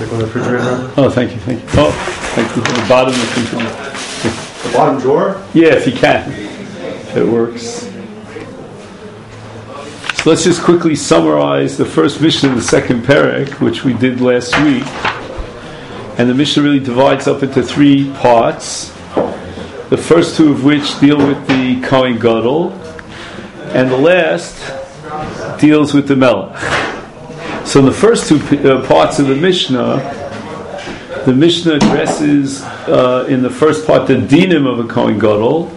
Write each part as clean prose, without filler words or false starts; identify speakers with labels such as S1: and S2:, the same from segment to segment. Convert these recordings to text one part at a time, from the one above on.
S1: Like on the refrigerator.
S2: Oh, thank you. Oh, thank you. The bottom of the refrigerator.
S1: The bottom drawer?
S2: Yeah, if you can. If it works. So let's just quickly summarize the first Mishnah of the second Perek, which we did last week. And the Mishnah really divides up into three parts. The first two of which deal with the Kohen Gadol, and the last deals with the Melech. So in the first two parts of the Mishnah addresses in the first part the dinim of a Kohen Gadol,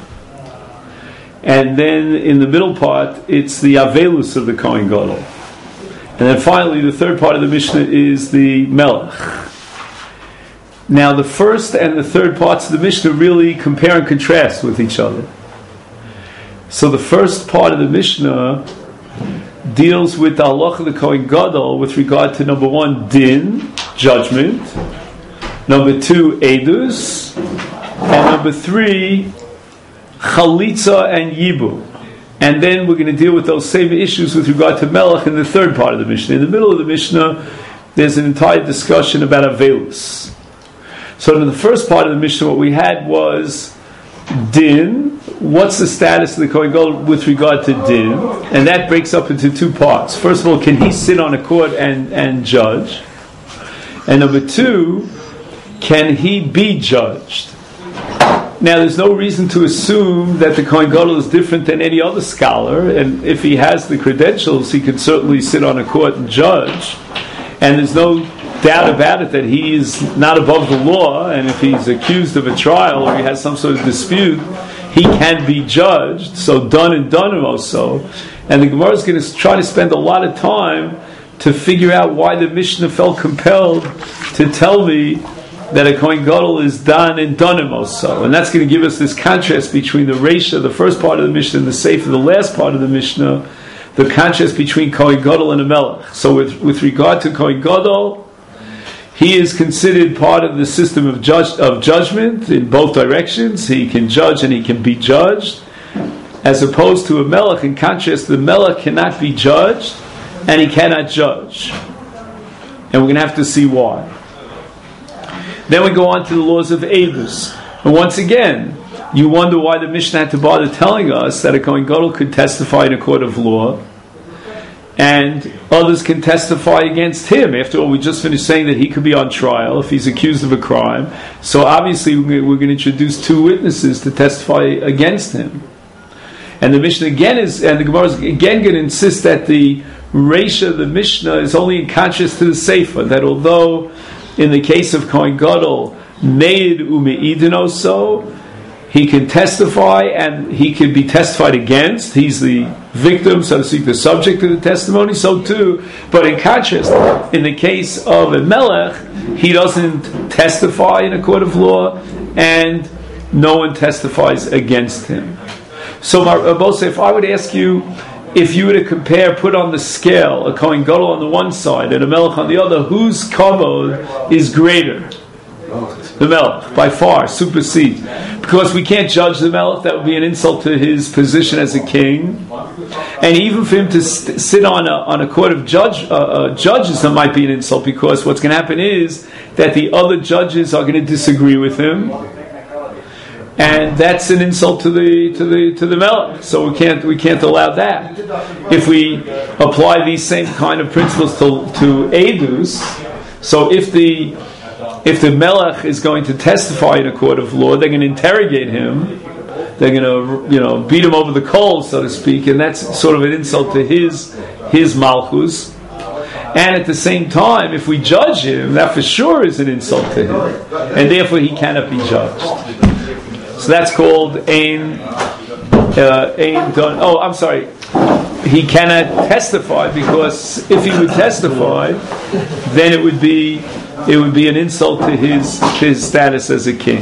S2: and then in the middle part it's the avelus of the Kohen Gadol, and then finally the third part of the Mishnah is the Melech. Now the first and the third parts of the Mishnah really compare and contrast with each other. So the first part of the Mishnah deals with the halacha of the Kohen Gadol with regard to number one, din, judgment, number two, edus, and number three, chalitza and yibum. And then we're going to deal with those same issues with regard to Melech in the third part of the Mishnah. In the middle of the Mishnah, there's an entire discussion about avelus. So in the first part of the Mishnah, what we had was din. What's the status of the Kohen Gadol with regard to din? And that breaks up into two parts. First of all, can he sit on a court and judge? And number two, can he be judged? Now, there's no reason to assume that the Kohen Gadol is different than any other scholar, and if he has the credentials, he can certainly sit on a court and judge. And there's no doubt about it that he is not above the law, and if he's accused of a trial or he has some sort of dispute, he can be judged. So done and done also. And the Gemara is going to try to spend a lot of time to figure out why the Mishnah felt compelled to tell me that a Kohen Gadol is done and done also. And that's going to give us this contrast between the Reisha, the first part of the Mishnah, and the Sefer, the last part of the Mishnah, the contrast between Kohen Gadol and a Melech. So with regard to Kohen Gadol, he is considered part of the system of judgment in both directions. He can judge and he can be judged. As opposed to a Melech, in contrast, the Melech cannot be judged and he cannot judge. And we're going to have to see why. Then we go on to the laws of Edus. And once again, you wonder why the Mishnah had to bother telling us that a Kohen Gadol could testify in a court of law and others can testify against him. After all, we just finished saying that he could be on trial if he's accused of a crime. So obviously we're going to introduce two witnesses to testify against him. And the Mishnah again and the Gemara is again going to insist that the Reisha of the Mishnah is only in contrast to the Sefer, that although in the case of Kohen Gadol, Meid u'me'idin also, he can testify and he can be testified against. He's the victim, so to speak, the subject of the testimony, so too. But in contrast, in the case of a Melech, he doesn't testify in a court of law and no one testifies against him. So, Moshe, if I would ask you, if you were to compare, put on the scale, a Kohen Gadol on the one side and a Melech on the other, whose kavod is greater? The Melech, by far, supersedes. Because we can't judge the Melech, that would be an insult to his position as a king. And even for him to sit on a court of judges, that might be an insult, because what's going to happen is that the other judges are going to disagree with him. And that's an insult to the Melech. So we can't allow that. If we apply these same kind of principles to Edus, so if the Melech is going to testify in a court of law, they're going to interrogate him. They're going to beat him over the coals, so to speak, and that's sort of an insult to his Malchus. And at the same time, if we judge him, that for sure is an insult to him, and therefore he cannot be judged. So that's called ein done. Oh, I'm sorry. He cannot testify, because if he would testify, then it would be an insult to his status as a king.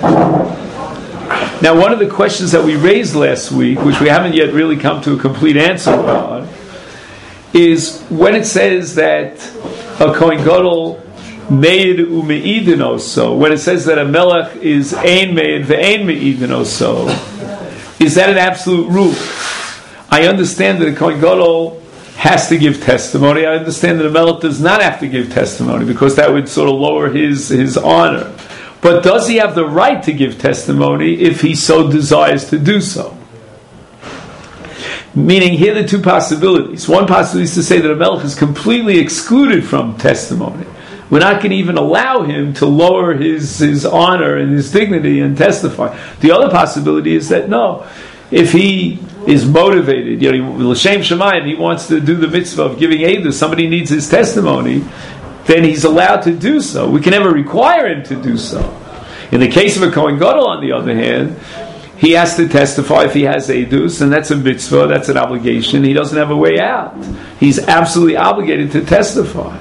S2: Now, one of the questions that we raised last week, which we haven't yet really come to a complete answer on, is when it says that a Kohen Gadol Meid u'me'idin also, when it says that a Melech is ein meid ve'ein me'idin also, is that an absolute rule? I understand that a Kohen Gadol has to give testimony. I understand that a melech does not have to give testimony because that would sort of lower his honor. But does he have the right to give testimony if he so desires to do so? Meaning, here are the two possibilities. One possibility is to say that a melech is completely excluded from testimony. We're not going to even allow him to lower his honor and his dignity and testify. The other possibility is that no, if he is motivated, l'shem shamayim, he wants to do the mitzvah of giving aid, somebody needs his testimony, then he's allowed to do so. We can never require him to do so. In the case of a Kohen Gadol, on the other hand, he has to testify if he has edus, and that's a mitzvah, that's an obligation. He doesn't have a way out. He's absolutely obligated to testify.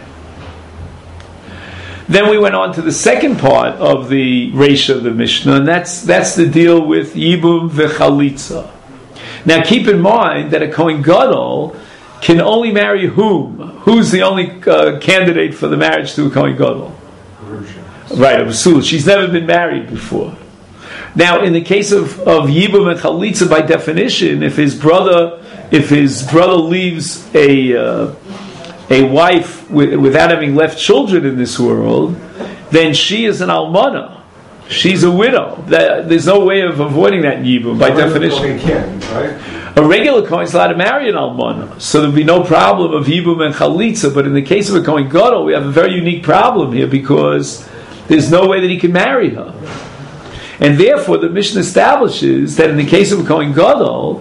S2: Then we went on to the second part of the Reisha of the Mishnah, and that's the deal with Yibum v'chalitza. Now keep in mind that a Kohen Gadol can only marry whom? Who's the only candidate for the marriage to a Kohen Gadol? Right, a Basula. She's never been married before. Now, in the case of Yibum and Chalitza, by definition, if his brother leaves a wife without having left children in this world, then she is an almana. She's a widow. There's no way of avoiding that in Yibum, by definition. A regular Kohen is allowed to marry an almana, so there'll be no problem of Yibum and Chalitza. But in the case of a Kohen Gadol, we have a very unique problem here because there's no way that he can marry her. And therefore, the Mishnah establishes that in the case of a Kohen Gadol,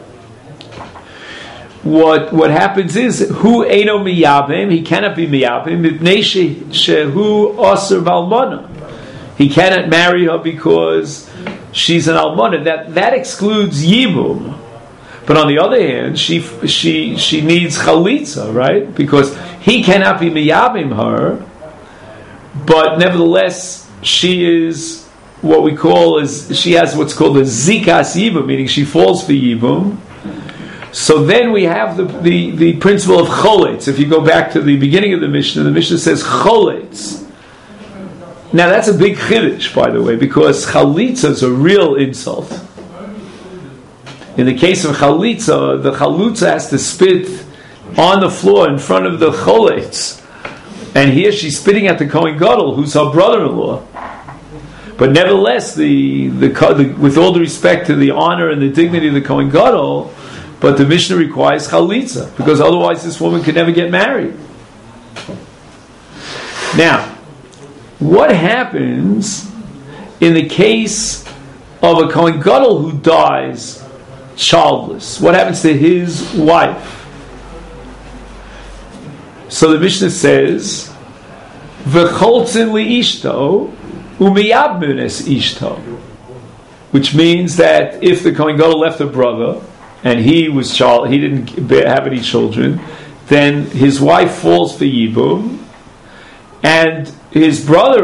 S2: what happens is, hu eino miyabim, he cannot be miyabim, mipnei shehu aser v'almana. He cannot marry her because she's an almana. That excludes Yibum. But on the other hand, she needs chalitza, right? Because he cannot be miyabim her, but nevertheless, she is what we call she has what's called a zikas yibum, meaning she falls for yibum. So then we have the principle of choletz. If you go back to the beginning of the Mishnah says choletz. Now that's a big chiddush, by the way, because chalitza is a real insult. In the case of chalitza, the chalutza has to spit on the floor in front of the choletz. And here she's spitting at the Kohen Gadol, who's her brother-in-law. But nevertheless, with all the respect to the honor and the dignity of the Kohen Gadol, but the Mishnah requires chalitza, because otherwise this woman could never get married. Now, what happens in the case of a Kohen Gadol who dies childless? What happens to his wife? So the Mishnah says, "V'choltzin liishto umiyabmunes ishto," which means that if the Kohen Gadol left a brother and he didn't have any children, then his wife falls for yibum, and his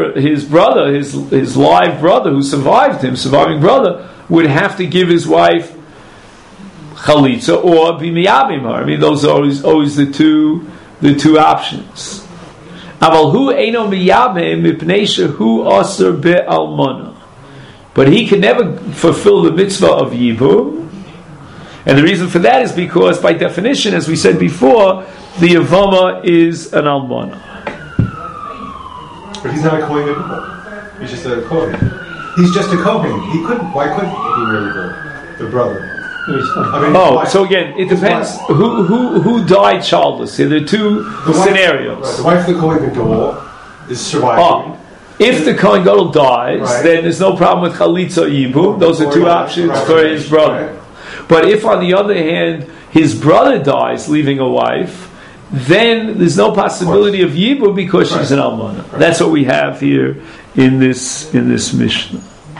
S2: live brother who survived him, surviving brother, would have to give his wife chalitza or be miyabim her. I mean, those are always the two options. Aval hu eino miyabim mipnei shehu aser be'almana. But he can never fulfill the mitzvah of yibum. And the reason for that is because, by definition, as we said before, the Yavama is an almana.
S1: But he's not a Kohen Gadol. He's just a Kohen. He's just a Kohen. Why couldn't he marry the brother?
S2: So again, it depends who died childless. There are two scenarios.
S1: Right, the wife of the Kohen Gadol is surviving.
S2: If the Kohen Gadol dies, then there's no problem with chalitza or yibum. Those are two options for his brother. Right. But if, on the other hand, his brother dies, leaving a wife, then there's no possibility of yibum because she's an almana. Right. That's what we have here in this Mishnah.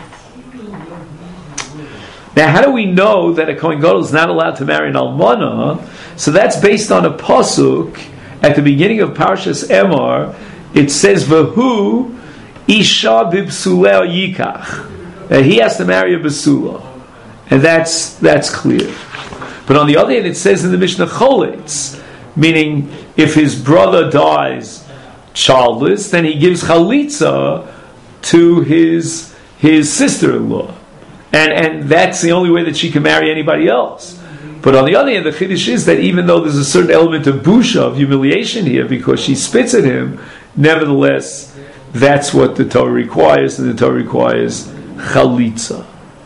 S2: Now, how do we know that a Kohen Gadol is not allowed to marry an almana? So that's based on a pasuk at the beginning of Parshas Emor. It says, "V'hu isha b'psuleh yikach." That he has to marry a basula, and that's clear. But on the other hand, it says in the Mishnah choletz, meaning if his brother dies childless, then he gives chalitza to his sister-in-law. And that's the only way that she can marry anybody else. But on the other hand, the chiddush is that even though there's a certain element of busha, of humiliation here, because she spits at him, nevertheless, that's what the Torah requires, and the Torah requires chalitza.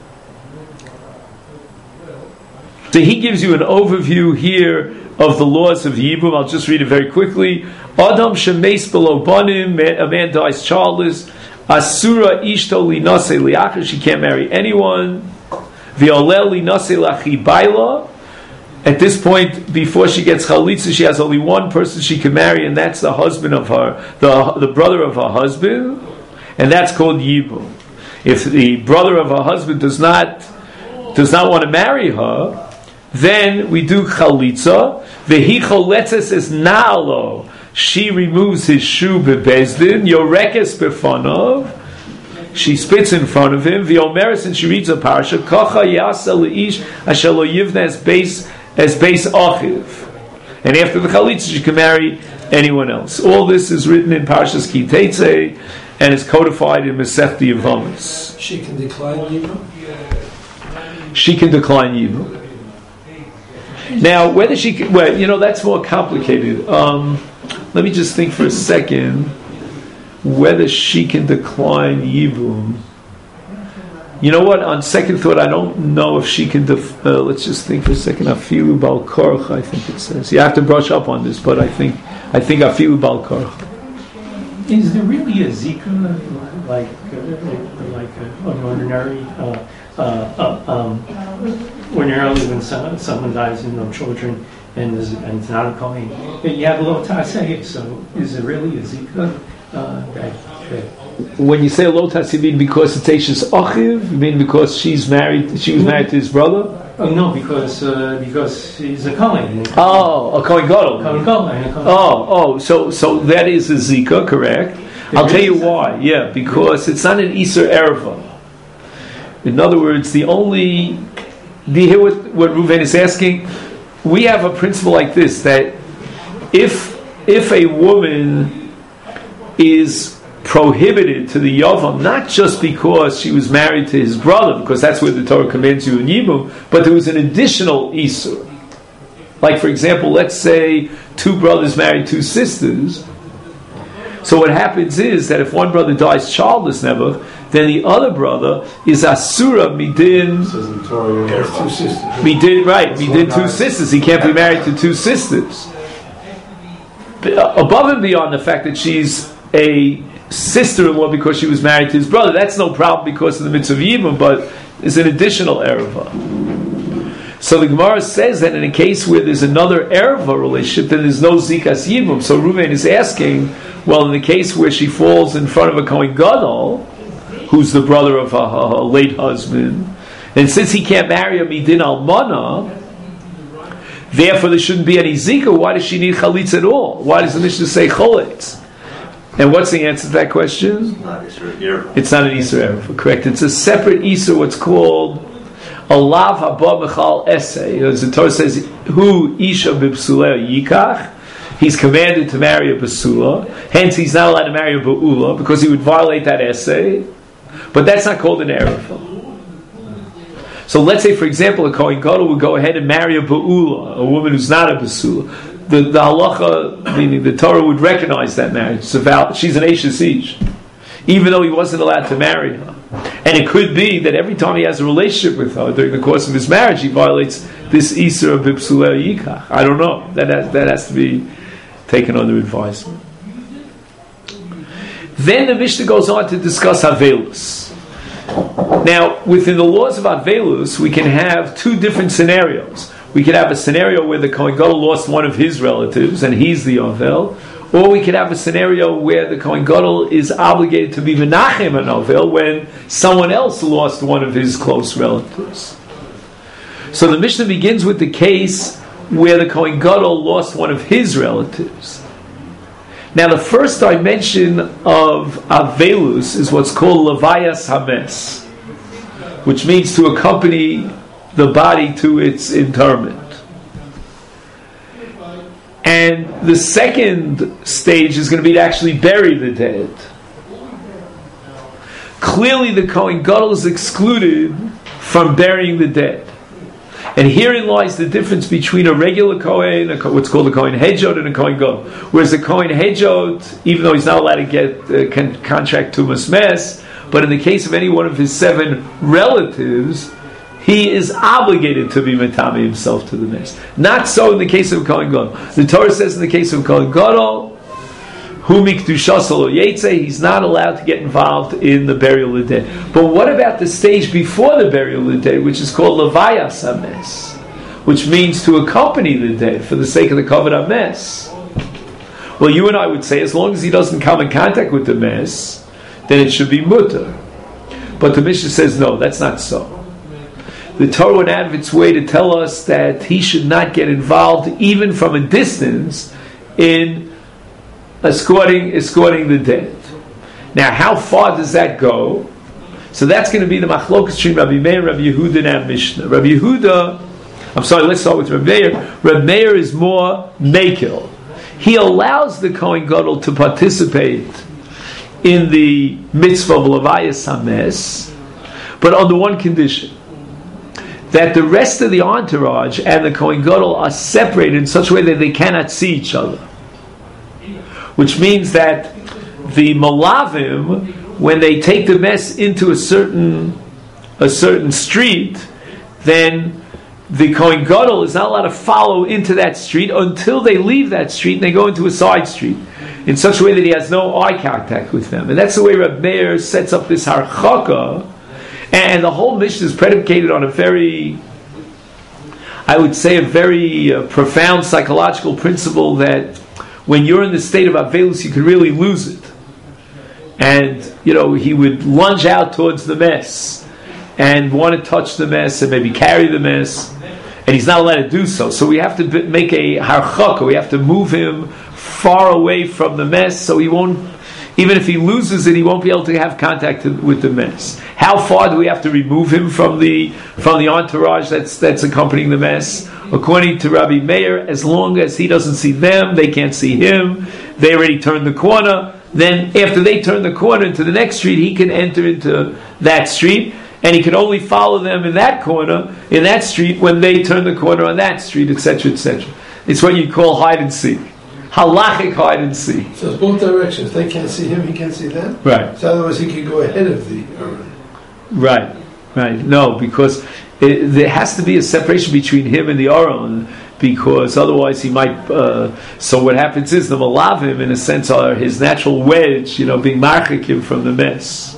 S2: So he gives you an overview here of the laws of Yibum. I'll just read it very quickly. Adam shemeis below banim, a man dies childless. Asura ishto linase liachar, she can't marry anyone. V'olel linase lachi baila. At this point, before she gets chalitza, she has only one person she can marry, and that's the husband of her, the brother of her husband, and that's called Yibum. If the brother of her husband does not want to marry her, then we do chalitza. Vehi choletzes is nalo. She removes his shoe bebezdin. Yorekes befanov. She spits in front of him. V'omeres, and she reads a parasha. Kacha yasa leish asher lo yivna as base achiv. And after the chalitza, she can marry anyone else. All this is written in Parashas Ki Teitzei and is codified in Masechta Yevamos.
S3: She can decline Yibum?
S2: She can decline Yibum. Now, whether she can, that's more complicated. Let me just think for a second whether she can decline Yibum. You know what? On second thought, I don't know if she can. Let's just think for a second. Afilu bal korach, I think it says. You have to brush up on this, but I think afilu bal korach.
S4: Is there really a zika like an ordinary? Ordinarily, when someone dies and no children, and it's not a kohen, you have a lo taseh. So, is there really a zika that?
S2: When you say lo tas, you mean because it's Eishes Achiv? You mean because she was married to his brother?
S4: Oh no, because he's a kohen.
S2: Oh, a kohen gadol. So that is a zika, correct? I'll tell you why. Yeah, because it's not an Iser Erva. In other words, do you hear what Reuven is asking? We have a principle like this, that if a woman is prohibited to the Yavam, not just because she was married to his brother, because that's what the Torah commands you in Yibum, but there was an additional Isur. Like, for example, let's say two brothers marry two sisters. So what happens is that if one brother dies childless, never, then the other brother is Asura Midin. Midin two sisters. He can't be married to two sisters. Above and beyond the fact that she's a sister-in-law because she was married to his brother, that's no problem because of the mitzvah of Yibum, but it's an additional erva. So the Gemara says that in a case where there's another erva relationship, then there's no zikas Yibum. So Reuven is asking, well, in the case where she falls in front of a kohen gadol, who's the brother of her late husband, and since he can't marry a midin almana, therefore there shouldn't be any zika. Why does she need chalitz at all? Why does the Mishnah say chalitz? And what's the answer to that question? It's not an Isur Erev, correct? It's a separate Isur, what's called a Lav Haba Mechal Esei. As the Torah says, Hu Isha B'Psuleh Yikach. He's commanded to marry a Basula. Hence, he's not allowed to marry a Ba'ula because he would violate that Esei. But that's not called an Erev. So let's say, for example, a Kohen Gadol would go ahead and marry a Ba'ula, a woman who's not a Basula. The halacha, meaning the Torah, would recognize that marriage. She's an Eishes Ish, even though he wasn't allowed to marry her. And it could be that every time he has a relationship with her during the course of his marriage, he violates this Isur of B'Psuleh Yikach. I don't know. That has to be taken under advisement. Then the Mishnah goes on to discuss Avelus. Now, within the laws of Avelus, we can have two different scenarios. We could have a scenario where the Kohen Gadol lost one of his relatives, and he's the Avel. Or we could have a scenario where the Kohen Gadol is obligated to be Menachem an Avel when someone else lost one of his close relatives. So the Mishnah begins with the case where the Kohen Gadol lost one of his relatives. Now the first dimension of Avelus is what's called Levayas Hames, which means to accompany the body to its interment. And the second stage is going to be to actually bury the dead. Clearly the Kohen Gadol is excluded from burying the dead. And herein lies the difference between a regular Kohen, what's called a Kohen Hedjot, and a Kohen Gadol. Whereas a Kohen Hedjot, even though he's not allowed to get contract Tumas Mes, but in the case of any one of his 7 relatives, he is obligated to be metame himself to the Mes. Not so in the case of Kohen Gadol. The Torah says in the case of Kohen Gadol, Hu mikdushas lo yetze, he's not allowed to get involved in the burial of the dead. But what about the stage before the burial of the dead, which is called levayas hames, which means to accompany the dead for the sake of the kavod hames? Well, you and I would say, as long as he doesn't come in contact with the mes, then it should be mutter. But the Mishnah says no, that's not so. The Torah went out of its way to tell us that he should not get involved, even from a distance, in escorting the dead. Now, how far does that go? So that's going to be the machlokas between Rabbi Meir and Rabbi Yehuda and our Mishnah. Rabbi Yehuda, let's start with Rabbi Meir. Rabbi Meir is more mekil. He allows the Kohen Gadol to participate in the mitzvah of levayas hames, but under one condition: that the rest of the entourage and the Kohen Gadol are separated in such a way that they cannot see each other. Which means that the Malavim, when they take the mess into a certain street, then the Kohen Gadol is not allowed to follow into that street until they leave that street and they go into a side street, in such a way that he has no eye contact with them. And that's the way Reb Meir sets up this harchaka. And the whole mission is predicated on a very profound psychological principle that when you're in the state of Avelus, you could really lose it. And, he would lunge out towards the mess and want to touch the mess and maybe carry the mess, and he's not allowed to do so. So we have to make a harchaka. We have to move him far away from the mess, so he won't, even if he loses it, he won't be able to have contact with the mess. How far do we have to remove him from the entourage that's accompanying the mess? According to Rabbi Meir, as long as he doesn't see them, they can't see him. They already turned the corner. Then after they turn the corner into the next street, he can enter into that street, and he can only follow them in that corner, in that street, when they turn the corner on that street, etc., etc. It's what you call hide and seek. Halachic hide and seek.
S3: So it's both directions. They can't see him, he can't see them?
S2: Right.
S3: So otherwise he could go ahead of the Aaron.
S2: Right. No, because there has to be a separation between him and the Aaron, because otherwise he might. So what happens is the Malavim, in a sense, are his natural wedge, being marchik him from the mess.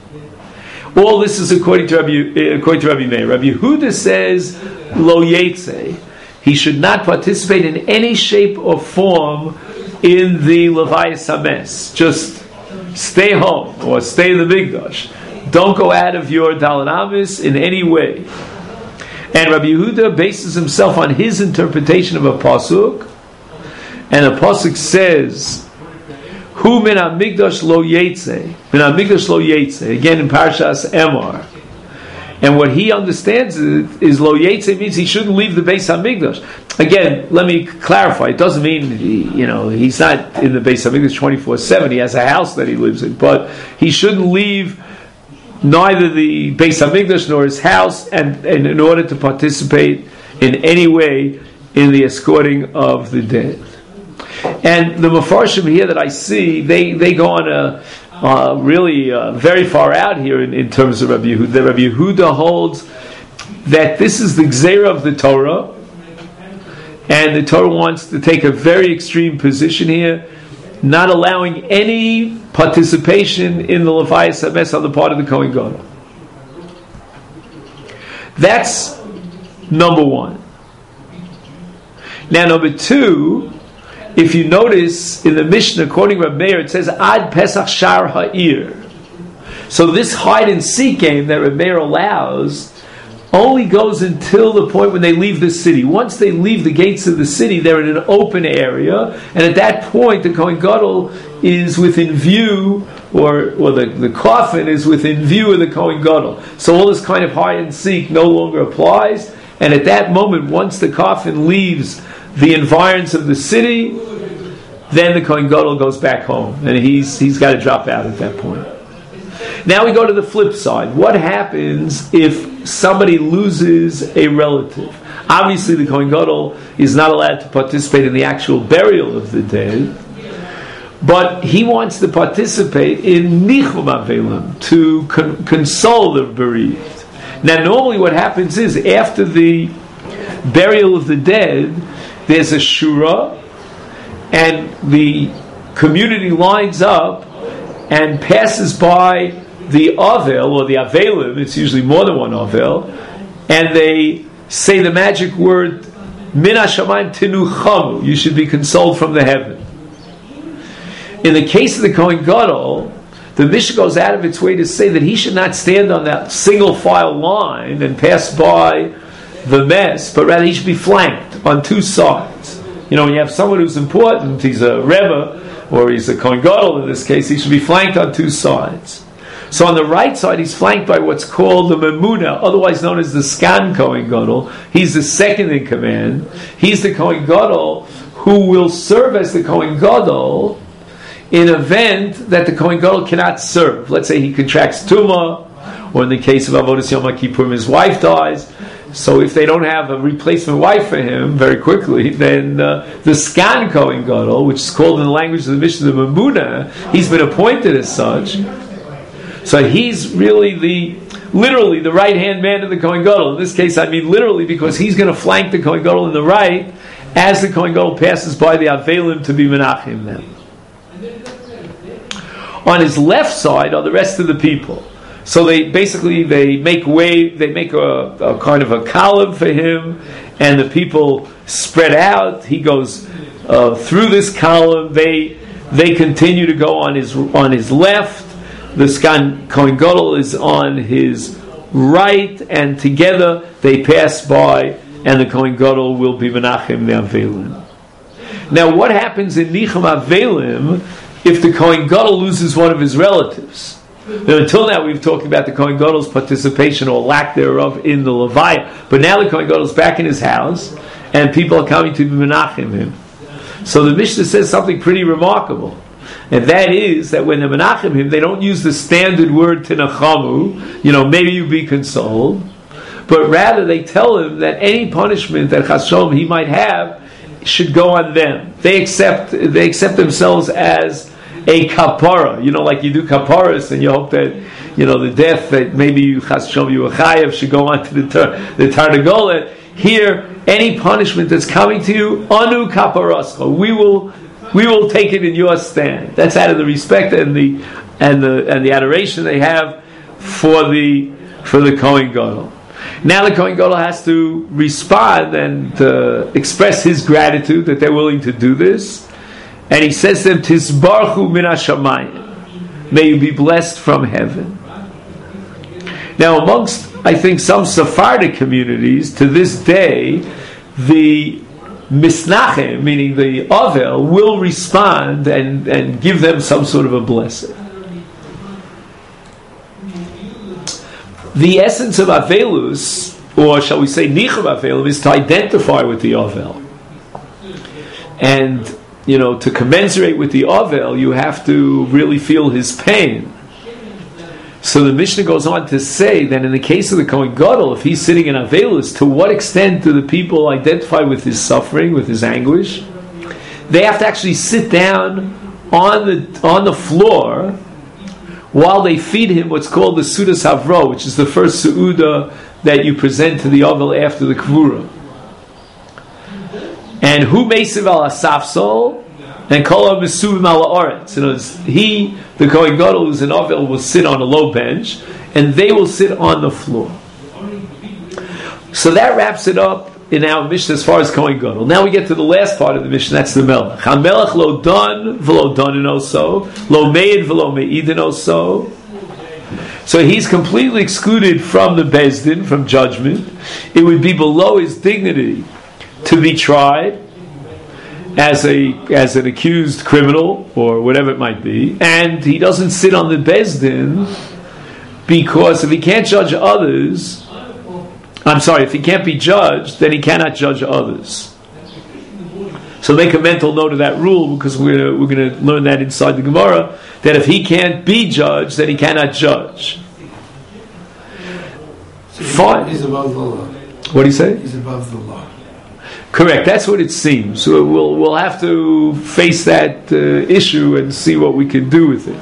S2: All this is according to Rabbi Meir. Rabbi Yehuda says lo yetze. He should not participate in any shape or form in the levayas hames. Just stay home or stay in the Mikdash. Don't go out of your Dalet Amos in any way. And Rabbi Yehuda bases himself on his interpretation of a pasuk, and the pasuk says, "Hu min hamikdash lo yetze." Min hamikdash lo yetze. Again in Parshas Emor. And what he understands is lo yetze means he shouldn't leave the Beis Hamikdash. Again, let me clarify. It doesn't mean he's not in the Beis Hamikdash 24/7. He has a house that he lives in, but he shouldn't leave neither the Beis Hamikdash nor his house, and in order to participate in any way in the escorting of the dead. And the Mefarshim here that I see, they go on really very far out here in terms of Rabbi Yehuda. Rabbi Yehuda holds that this is the Gzeira of the Torah, and the Torah wants to take a very extreme position here, not allowing any participation in the levayas hames on the part of the Kohen Gadol. That's number one. Now, number two, if you notice in the Mishnah, according to Rabbi Meir, it says Ad Pesach Shar Ha'ir. So this hide and seek game that Rabbi Meir allows only goes until the point when they leave the city. Once they leave the gates of the city, they're in an open area, and at that point, the Kohen Gadol is within view, or the coffin is within view of the Kohen Gadol. So all this kind of hide and seek no longer applies, and at that moment, once the coffin leaves the environs of the city, then the Kohen Gadol goes back home, and he's got to drop out at that point. Now we go to the flip side. What happens if somebody loses a relative? Obviously, the Kohen Gadol is not allowed to participate in the actual burial of the dead, but he wants to participate in Nichum Avelim, to console the bereaved. Now, normally what happens is, after the burial of the dead, there's a shura, and the community lines up and passes by the Avel, or the Avelim, it's usually more than one Avel, and they say the magic word, Min HaShamayim Tinuchamu, you should be consoled from the heaven. In the case of the Kohen Gadol, the Mishnah goes out of its way to say that he should not stand on that single file line and pass by the mess, but rather he should be flanked on two sides. You know, when you have someone who's important, he's a Rebbe, or he's a Kohen Gadol in this case, he should be flanked on two sides. So on the right side, he's flanked by what's called the Memuna, otherwise known as the Skan Kohen Gadol. He's the second in command. He's the Kohen Gadol who will serve as the Kohen Gadol in an event that the Kohen Gadol cannot serve. Let's say he contracts Tumah, or in the case of Avodas Yom HaKippurim, his wife dies. So if they don't have a replacement wife for him very quickly, then the Skan Kohen Gadol, which is called in the language of the Mishnah, the Memuna, he's been appointed as such. So he's really literally the right-hand man of the Kohen Gadol. In this case, I mean literally, because he's going to flank the Kohen Gadol in the right as the Kohen Gadol passes by the Avelim to be Menachem them. On his left side are the rest of the people. So they make a kind of a column for him, and the people spread out. He goes through this column. They continue to go on his left. The Skan Kohen Gadol is on his right, and together they pass by, and the Kohen Gadol will be Menachem the Avelim. Now, what happens in Nichum Avelim if the Kohen Gadol loses one of his relatives? Now, until now, we've talked about the Kohen Gadol's participation or lack thereof in the Levaya, but now the Kohen Gadol is back in his house, and people are coming to be Menachem him. So the Mishnah says something pretty remarkable. And that is that when they menachem him, they don't use the standard word tinachamu, maybe you be consoled, but rather they tell him that any punishment that Chas Shalom he might have should go on them. They accept themselves as a kapara, like you do kaparas, and you hope that the death that maybe you Chas Shalom you chayav should go on to the Tarnagolet. Here, any punishment that's coming to you, anu kaparascha, we will take it in your stand. That's out of the respect and the adoration they have for the Kohen Gadol. Now the Kohen Gadol has to respond and express his gratitude that they're willing to do this. And he says to them, Tisbarchu min hashamayim, may you be blessed from heaven. Now amongst, I think, some Sephardic communities, to this day, the Misnachem, meaning the Avel, will respond and give them some sort of a blessing. The essence of Avelus, or shall we say Nichum Avelim, is to identify with the Avel. And, to commensurate with the Avel, you have to really feel his pain. So the Mishnah goes on to say that in the case of the Kohen Gadol, if he's sitting in Avelus, to what extent do the people identify with his suffering, with his anguish? They have to actually sit down on the floor while they feed him what's called the Sudas Havro, which is the first Su'uda that you present to the Avel after the Kvura. And who Mesiv al Asafsol, and Kol HaMesuvim al Haaretz. The Kohen Gadol, who's an Avel, will sit on a low bench, and they will sit on the floor. So that wraps it up in our Mishnah as far as Kohen Gadol. Now we get to the last part of the Mishnah, that's the Melech. HaMelech lo don v'lo donin oso, lo meid v'lo meidin oso. So he's completely excluded from the Beis Din, from judgment. It would be below his dignity to be tried as an accused criminal or whatever it might be, and he doesn't sit on the Beis Din because if he can't judge others, if he can't be judged, then he cannot judge others. So make a mental note of that rule, because we're going to learn that inside the Gemara, that if he can't be judged, then he cannot judge.
S3: He's above the law.
S2: What do you say?
S3: He's above the law.
S2: Correct. That's what it seems. So we'll have to face that issue and see what we can do with it.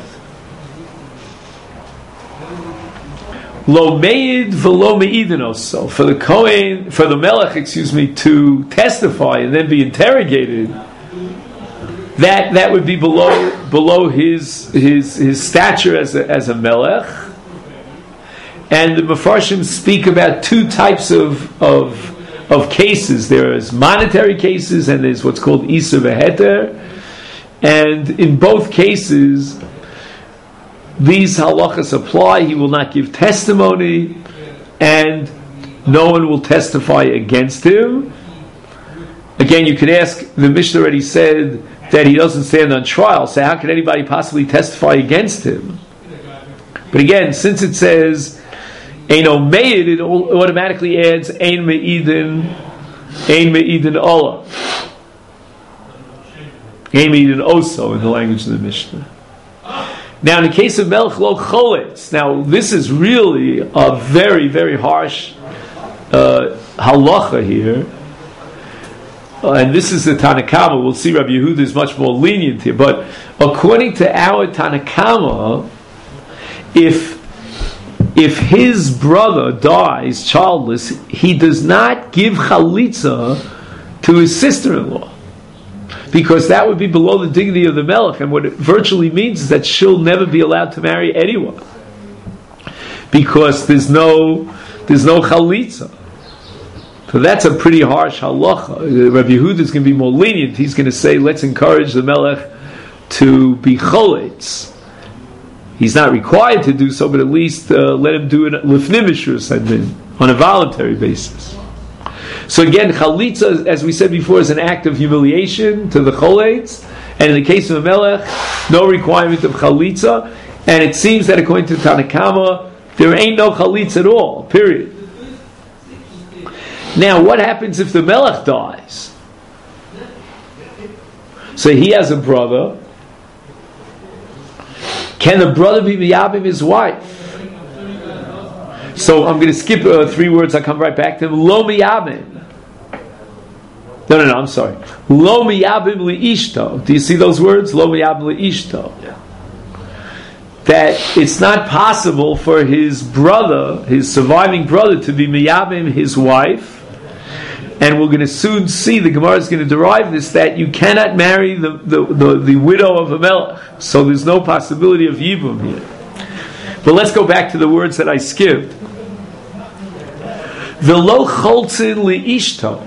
S2: Lo meid v'lo meidin also. For the Kohen, for the Melech, to testify and then be interrogated, that would be below his stature as a Melech. And the Mefarshim speak about two types of cases. There is monetary cases and there's what's called Isa v'heter. And in both cases, these halachas apply. He will not give testimony, and no one will testify against him. Again, you could ask, the Mishnah already said that he doesn't stand on trial, so how could anybody possibly testify against him? But again, since it says Eino Meid, it automatically adds Ein Meidin Ola. Ein Meidin Oso in the language of the Mishnah. Now, in the case of Melech Lo Choletz, now this is really a very, very harsh halacha here. And this is the Tanakama. We'll see Rabbi Yehuda is much more lenient here. But according to our Tanakama, if his brother dies childless, he does not give chalitza to his sister-in-law, because that would be below the dignity of the Melech, and what it virtually means is that she'll never be allowed to marry anyone, because there's no chalitza. So that's a pretty harsh halacha. Rabbi Yehuda is going to be more lenient. He's going to say, let's encourage the Melech to be choletz. He's not required to do so, but at least let him do it lifnim mishras hadin, on a voluntary basis. So again, chalitza, as we said before, is an act of humiliation to the choletz, and in the case of a Melech, no requirement of chalitza, and it seems that according to Tanakama, there ain't no chalitza at all, period. Now, what happens if the Melech dies? So he has a brother. Can the brother be miyabim his wife? So I'm going to skip 3 words. I'll come right back to him. Lo miyabim. No, I'm sorry. Lo miyabim li'ishto. Do you see those words? Lo miyabim li'ishto. Yeah. That it's not possible for his brother, his surviving brother, to be miyabim his wife. And we're going to soon see, the Gemara is going to derive this, that you cannot marry the widow of a Melech. So there's no possibility of yibum here. But let's go back to the words that I skipped. V'lo choltzin li'ishto.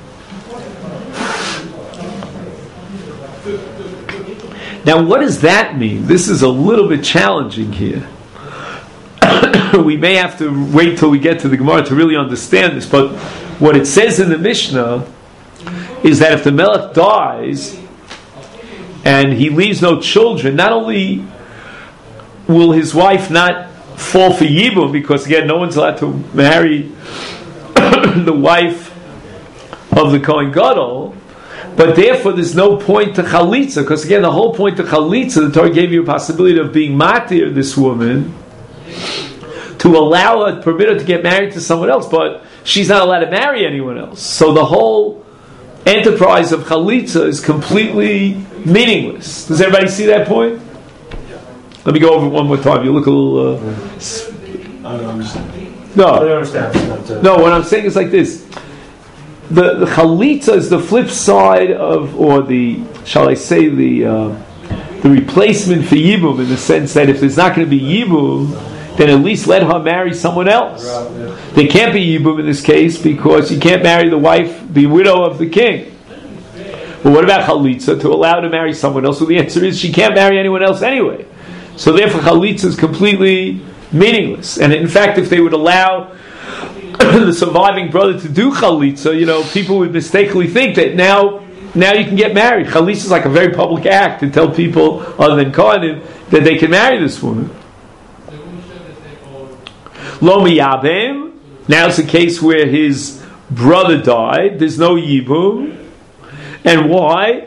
S2: Now, what does that mean? This is a little bit challenging here. We may have to wait till we get to the Gemara to really understand this, but what it says in the Mishnah is that if the Melech dies and he leaves no children, not only will his wife not fall for Yibum, because again, no one's allowed to marry the wife of the Kohen Gadol, but therefore there's no point to Chalitza, because again, the whole point to Chalitza, the Torah gave you a possibility of being matir this woman, to allow her, permit her to get married to someone else, but she's not allowed to marry anyone else. So the whole enterprise of Chalitza is completely meaningless. Does everybody see that point? Let me go over it one more time. You look a little...
S1: I don't understand.
S2: No.
S1: I don't understand.
S2: No, what I'm saying is like this. The Chalitza is the flip side of, or the, shall I say, the replacement for Yibum, in the sense that if there's not going to be Yibum, then at least let her marry someone else. There can't be Yibum in this case, because you can't marry the wife, the widow of the king. But what about Chalitza, to allow her to marry someone else? Well, the answer is she can't marry anyone else anyway. So therefore Chalitza is completely meaningless. And in fact, if they would allow the surviving brother to do Chalitza, people would mistakenly think that now you can get married. Chalitza is like a very public act to tell people, other than Kohanim, that they can marry this woman. Lo miyabim. Now it's a case where his brother died. There's no yibum. And why?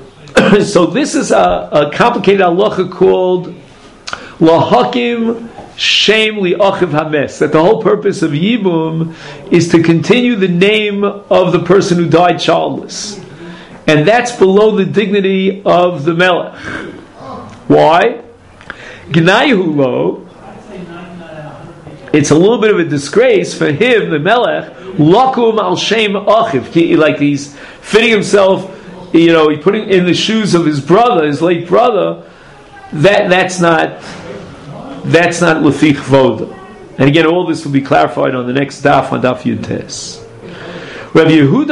S2: So this is a complicated halacha called lahakim Shem li achiv hames. That the whole purpose of Yibum is to continue the name of the person who died childless. And that's below the dignity of the Melech. Why? G'nayu lo. It's a little bit of a disgrace for him, the Melech, lakum al shem achiv. Like he's fitting himself, he's putting in the shoes of his brother, his late brother. That's not lefi chvoda. And again, all this will be clarified on the next daf, on daf Yud Tes. Rabbi Yehuda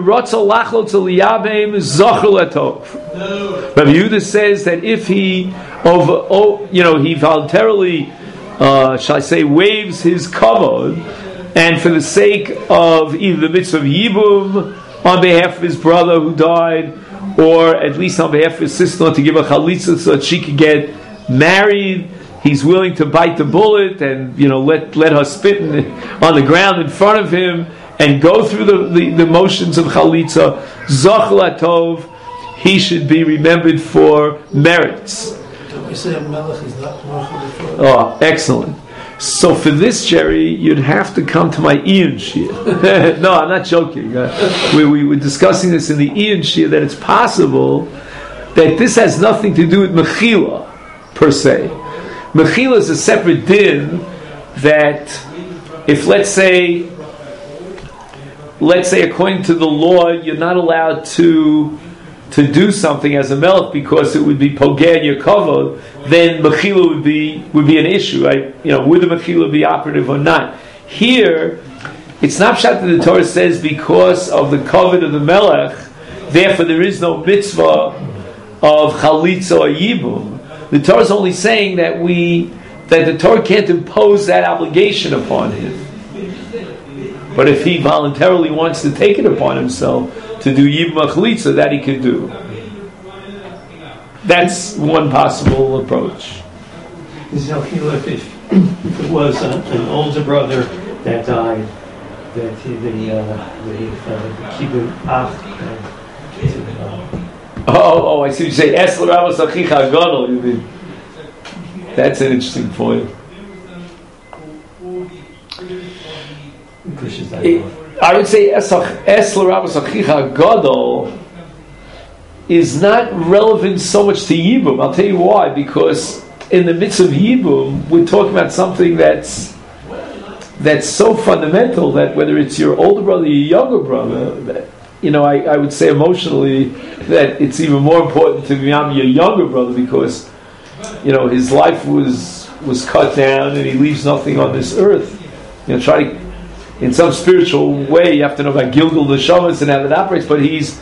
S2: Rabbi Yehuda says that if he he voluntarily, shall I say, waives his kavod, and for the sake of either the mitzvah of Yibum on behalf of his brother who died, or at least on behalf of his sister to give a chalitza so that she could get married, he's willing to bite the bullet and let her spit on the ground in front of him and go through the motions of chalitza. Zoch latov, he should be remembered for merits.
S3: Don't we say a melech is not merchel?
S2: Oh, excellent. So for this, Jerry, you'd have to come to my Ian Shir. No, I'm not joking. We were discussing this in the Ian Shir, that it's possible that this has nothing to do with mechila, per se. Mechila is a separate din that if, let's say according to the law, you're not allowed to do something as a melech because it would be pogeh your kavod, then mechila would be an issue. Right? Would the mechila be operative or not? Here, it's not pshat that the Torah says because of the kavod of the melech, therefore there is no mitzvah of chalitza or yibum. The Torah is only saying that the Torah can't impose that obligation upon him. But if he voluntarily wants to take it upon himself to do yibum chalitza, that he could do. That's one possible approach.
S4: There's no chila if it was an older brother that died, that the kibbutz ach.
S2: Oh, I see what you say. Es l'ravos achicha gadol. You mean? That's an interesting point. I would say es l'ravos achicha gadol is not relevant so much to Yibum. I'll tell you why. Because in the midst of Yibum, we're talking about something that's so fundamental that whether it's your older brother or your younger brother, I would say emotionally that it's even more important to be your younger brother because, his life was cut down and he leaves nothing on this earth. Try to, in some spiritual way, you have to know about Gilgul Neshamas and how that operates, but he's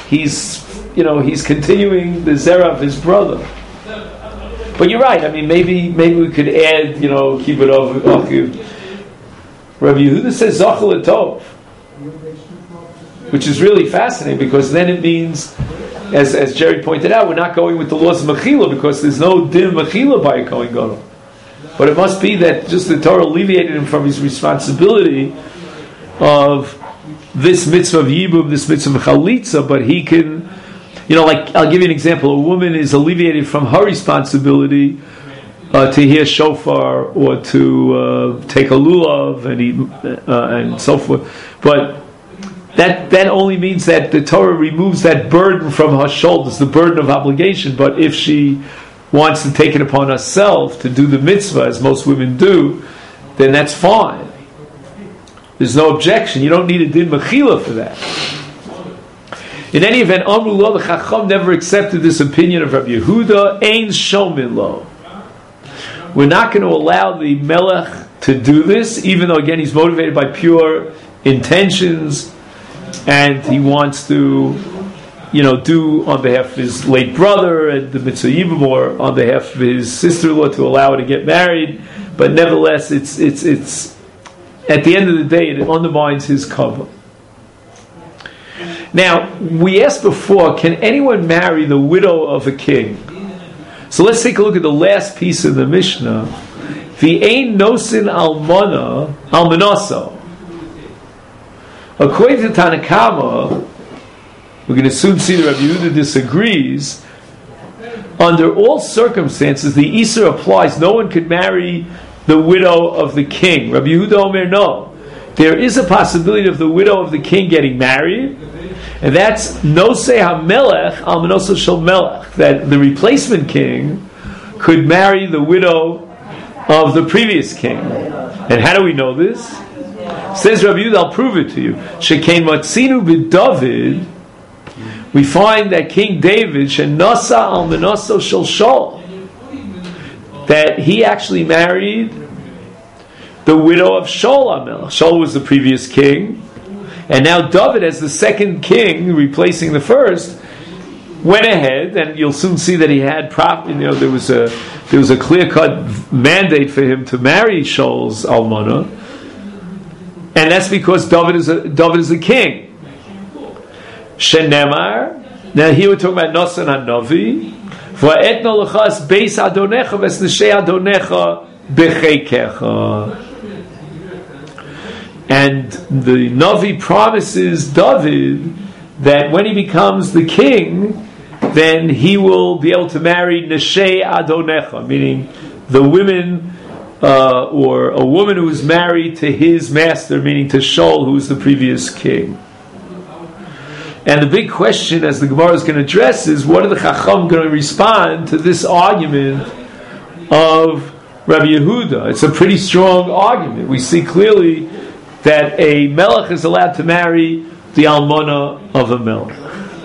S2: continuing the zera of his brother. But you're right. I mean, maybe we could add, keep it over. Rabbi Yehuda says Zachal Tov, which is really fascinating because then it means, as Jerry pointed out, we're not going with the laws of Mechila because there's no din Mechila by a Kohen Gadol. But it must be that just the Torah alleviated him from his responsibility of this mitzvah of Yibum, this mitzvah of Chalitza, but he can, like, I'll give you an example. A woman is alleviated from her responsibility to hear shofar or to take a lulav and eat and so forth. But that only means that the Torah removes that burden from her shoulders, the burden of obligation. But if she wants to take it upon herself to do the mitzvah, as most women do, then that's fine. There's no objection. You don't need a din mechila for that. In any event, Amru Lo, the Chacham never accepted this opinion of Rabbi Yehuda. Ein shomin lo. We're not going to allow the melech to do this, even though again he's motivated by pure intentions, and he wants to, do on behalf of his late brother and the mitzvah yibum, or on behalf of his sister-in-law to allow her to get married. But nevertheless, it's at the end of the day, it undermines his cover. Now, we asked before, can anyone marry the widow of a king? So let's take a look at the last piece of the Mishnah. V'ein nosin almanoso. According to Tanakama, we're going to soon see that Rabbi Yehuda disagrees. Under all circumstances, the Isser applies. No one could marry the widow of the king. Rabbi Yehuda Omer, no. There is a possibility of the widow of the king getting married, and that's Nosei HaMelech Al Menoso Shel Melech, that the replacement king could marry the widow of the previous king. And how do we know this? Says Rabbi Yehuda, I'll prove it to you. Shekein Matzinu b'David, we find that King David, Shenasa Al Menoso Shel Shaul, that he actually married the widow of Shaul HaMelech. Shaul was the previous king, and now David, as the second king, replacing the first, went ahead, and you'll soon see that he had there was a clear-cut mandate for him to marry Shaul's almana, and that's because David is a king. Shenemar. Now here we're talking about Nosan HaNavi. Va'etno lechas beis adonecha v'esneshei adonecha b'cheikecha. And the Navi promises David that when he becomes the king, then he will be able to marry Neshei Adonecha, meaning the women, or a woman who is married to his master, meaning to Shaul, who is the previous king. And the big question, as the Gemara is going to address, is what are the Chacham going to respond to this argument of Rabbi Yehuda? It's a pretty strong argument. We see clearly that a melech is allowed to marry the almana of a melech.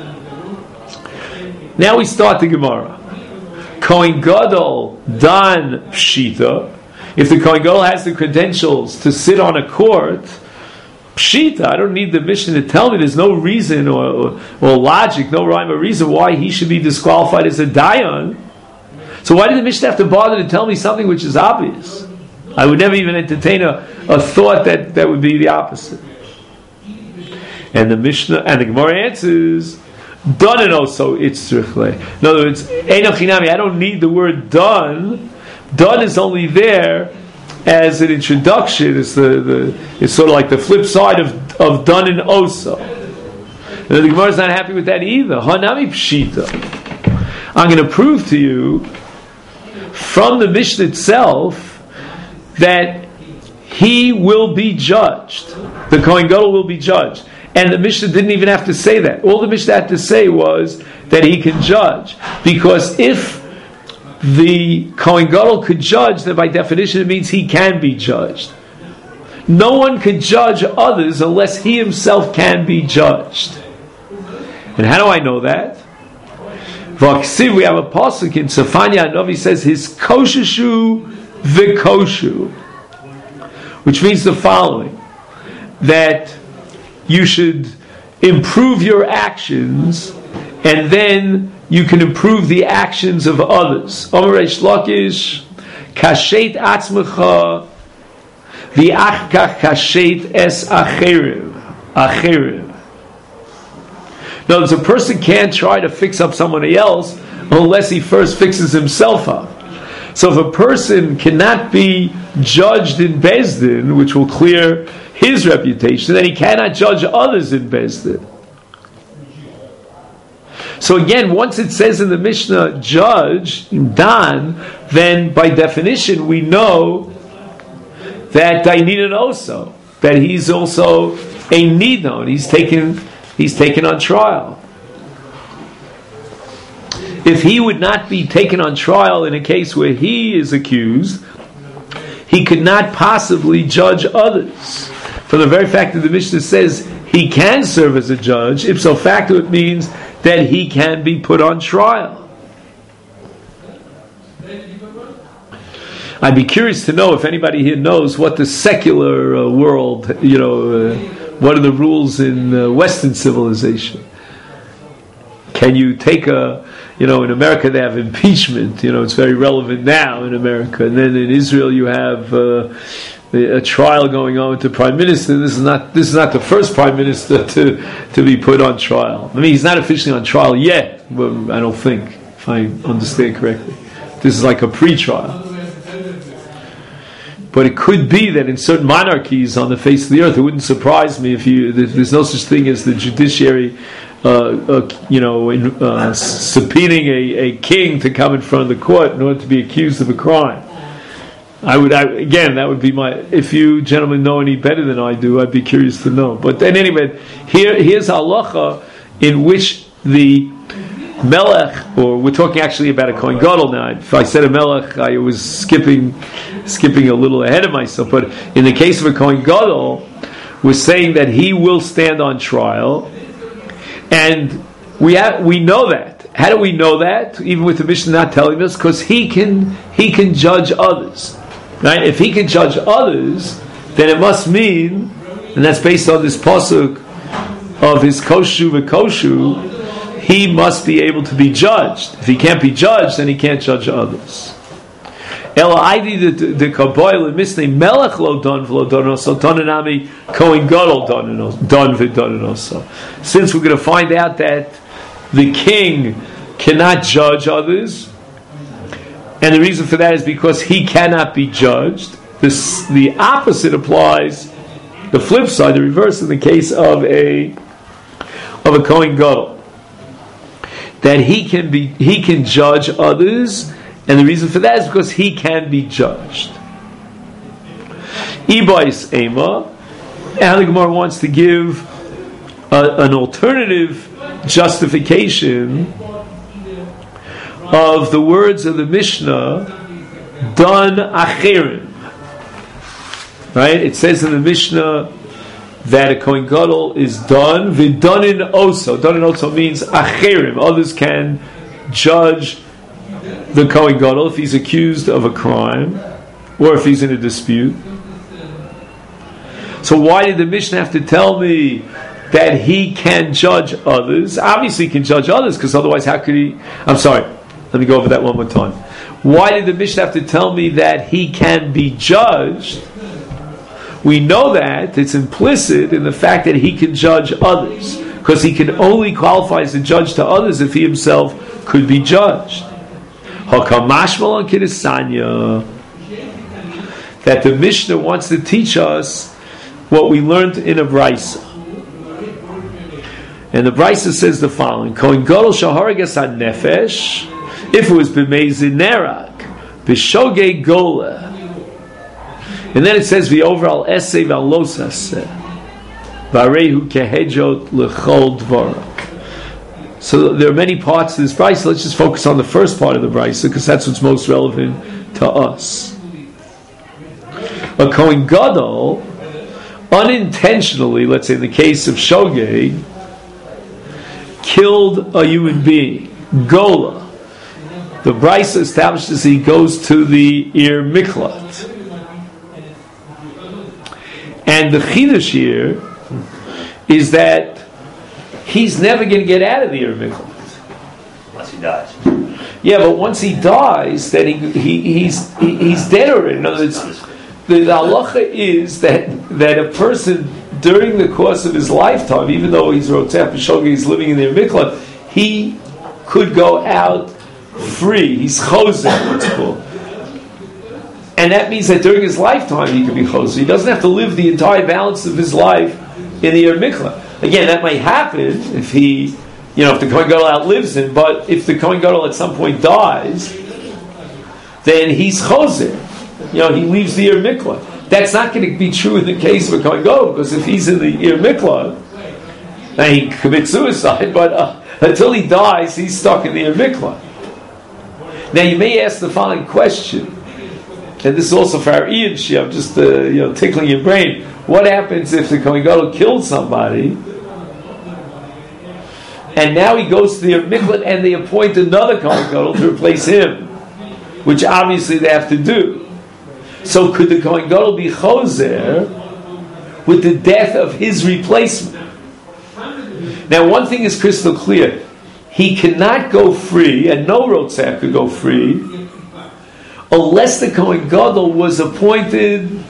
S2: Now we start the Gemara. Kohen Gadol dan pshita. If the Kohen Gadol has the credentials to sit on a court, pshita, I don't need the Mishnah to tell me. There's no reason or logic, no rhyme or reason why he should be disqualified as a dayan. So why did the Mishnah have to bother to tell me something which is obvious? I would never even entertain a thought that would be the opposite. And the Mishnah and the Gemara answers, done and also itzrichle. In other words, eino chinami, I don't need the word done. Done is only there as an introduction. It's it's sort of like the flip side of done and also. And the Gemara is not happy with that either. Hanami pshita. I'm going to prove to you from the Mishnah itself that he will be judged. The Kohen Gadol will be judged. And the Mishnah didn't even have to say that. All the Mishnah had to say was that he can judge. Because if the Kohen Gadol could judge, then by definition it means he can be judged. No one can judge others unless he himself can be judged. And how do I know that? Vaksiv, we have a pasuk in Sefania Novi says his kosheshu v'koshu, which means the following: that you should improve your actions, and then you can improve the actions of others. Omer Reish Lakish, kashet atzmecha v'achkach kashet es acherim. In other words, a person can't try to fix up somebody else unless he first fixes himself up. So if a person cannot be judged in Beis Din, which will clear his reputation, then he cannot judge others in Beis Din. So again, once it says in the Mishnah, judge, Dan, then by definition we know that Daininan also, that he's also a Nidon, he's taken on trial. If he would not be taken on trial in a case where he is accused, he could not possibly judge others. From the very fact that the Mishnah says he can serve as a judge, ipso facto it means that he can be put on trial. I'd be curious to know if anybody here knows what the secular world, what are the rules in Western civilization? Can you take in America they have impeachment, it's very relevant now in America. And then in Israel you have a trial going on with the Prime Minister. This is not the first Prime Minister to be put on trial. I mean, he's not officially on trial yet, I don't think, if I understand correctly. This is like a pre-trial. But it could be that in certain monarchies on the face of the earth, it wouldn't surprise me if there's no such thing as the judiciary, subpoenaing a king to come in front of the court in order to be accused of a crime. Again, that would be my. If you gentlemen know any better than I do, I'd be curious to know. But then, anyway, here's halacha in which the melech, or we're talking actually about a kohen gadol now. If I said a melech, I was skipping a little ahead of myself. But in the case of a kohen gadol, we're saying that he will stand on trial, and we know that. How do we know that? Even with the Mishnah not telling us, because he can judge others. Right? If he can judge others, then it must mean, and that's based on this pasuk of his koshu v'koshu, he must be able to be judged. If he can't be judged, then he can't judge others. Ela aidi the kaboil misnei melech lo don v'lo donoso donanami kohen gadol don v'donoso. Since we're going to find out that the king cannot judge others, and the reason for that is because he cannot be judged. The opposite applies, the flip side, the reverse, in the case of a kohen gadol, that he can judge others, and the reason for that is because he can be judged. Ibais Ema, and the Gemara wants to give an alternative justification of the words of the Mishnah, "Dan acherim." Right? It says in the Mishnah that a kohen gadol is done v'danin oso. Danin oso means acherim. Others can judge the kohen gadol if he's accused of a crime or if he's in a dispute. So why did the Mishnah have to tell me that he can judge others? Obviously he can judge others, because otherwise how could he... I'm sorry, let me go over that one more time. Why did the Mishnah have to tell me that he can be judged? We know that it's implicit in the fact that he can judge others, because he can only qualify as a judge to others if he himself could be judged. Hakamashmal Kirisanya, that the Mishnah wants to teach us what we learned in a Brisa. And the Brisa says the following: Kohen gadol shaharagas nefesh, if it was b'meizin nerak, b'shogei gola, and then it says v'over esei v'al los haseh, v'arehu kehejot l'chol dvarak. So there are many parts to this Brisa. Let's just focus on the first part of the Brisa, because that's what's most relevant to us. A Kohen gadol unintentionally, let's say in the case of shogei, killed a human being, gola. The Brisa establishes he goes to the Ir Miklat. And the Chidush here is that he's never going to get out of the Ir Miklat.
S5: Unless he dies.
S2: Yeah, but once he dies, then he's dead already. In other words, the halacha is that a person during the course of his lifetime, even though he's Rotzeh B'Shogeg, he's living in the Miklat, he could go out free. He's Choser, what's called. And that means that during his lifetime he could be Choser. He doesn't have to live the entire balance of his life in the Miklat. Again, that might happen if if the Kohen Gadol outlives him, but if the Kohen Gadol at some point dies, then he's Choser. He leaves the Ir Miklat. That's not going to be true in the case of a Kohen Gadol, because if he's in the Ir Miklat, then he commits suicide, but until he dies, he's stuck in the Ir Miklat. Now you may ask the following question, and this is also for our Ian Shia, I'm just tickling your brain. What happens if the Kohen Gadol killed somebody, and now he goes to the Ir Miklat and they appoint another Kohen Gadol to replace him, which obviously they have to do. So could the Kohen Gadol be Choser with the death of his replacement? Now one thing is crystal clear. He cannot go free, and no Rotzeh could go free, unless the Kohen Gadol was appointed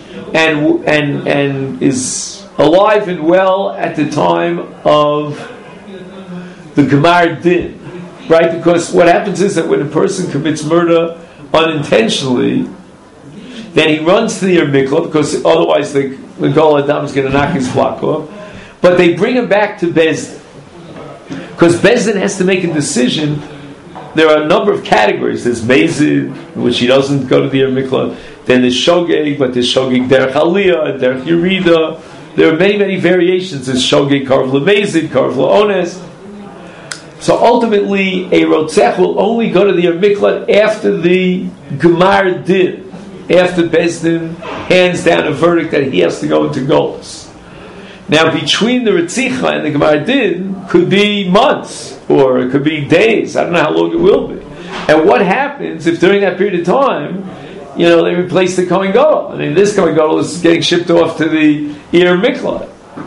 S2: and is alive and well at the time of the Gemar Din. Right? Because what happens is that when a person commits murder unintentionally, then he runs to the Ir Miklat, because otherwise the Gol Adam is going to knock his flock off. But they bring him back to Bezdin, because Bezdin has to make a decision. There are a number of categories. There's Mezid, in which he doesn't go to the Ir Miklat. Then there's shogeg, but there's shogeg derech aliyah and derech yerida. There are many, many variations. There's shogeg karv lemezid, karv laones. So ultimately, a rotzech will only go to the Yer Miklat after the Gemar Din, after Beis Din hands down a verdict that he has to go into Golus. Now, between the Ritzicha and the Gemar Din could be months, or it could be days. I don't know how long it will be. And what happens if during that period of time, they replace the Kohen Gadol? I mean, this Kohen Gadol is getting shipped off to the Yer Miklat.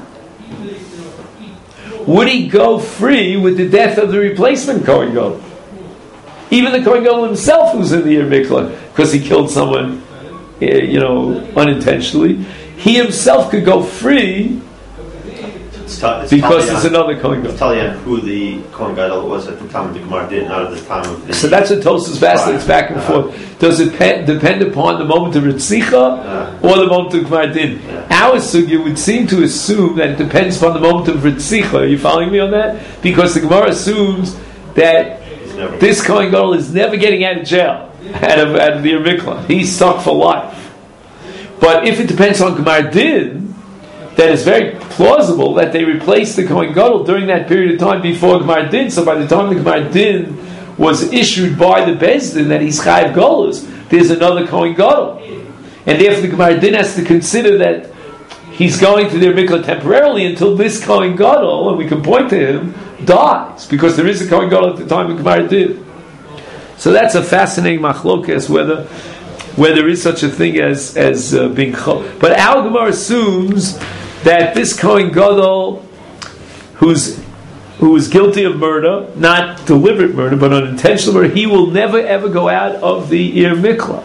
S2: Would he go free with the death of the replacement Kohen Gadol? Even the Kohen Gadol himself was in the Yer Miklat because he killed someone, unintentionally. He himself could go free because there's another Kohen Gadol.
S5: Tell you who the Kohen Gadol was at the time of the Gemara did, not at the time of the...
S2: So that's what Tosfos vacillates back and forth. Does it depend upon the moment of Ritzicha or the moment of Gemara Din? Our sugya would seem to assume that it depends upon the moment of Ritzicha. Are you following me on that? Because the Gemara assumes that this Kohen Gadol is never getting out of jail, out of the Yer Miklat. He's stuck for life. But if it depends on Gemara Din, then it's very plausible that they replaced the Kohen Gadol during that period of time before Gemar Din. So by the time the Gemar Din was issued by the Beis Din that he's Chayav Golus, there's another Kohen Gadol. And therefore the Gemar Din has to consider that he's going to their Miklah temporarily until this Kohen Gadol, and we can point to him, dies. Because there is a Kohen Gadol at the time of Gemar Din. So that's a fascinating machlokes, whether there is such a thing as being chol. But our Gemara assumes that this Kohen Gadol, who is guilty of murder, not deliberate murder, but unintentional murder, he will never ever go out of the Yer Miklat.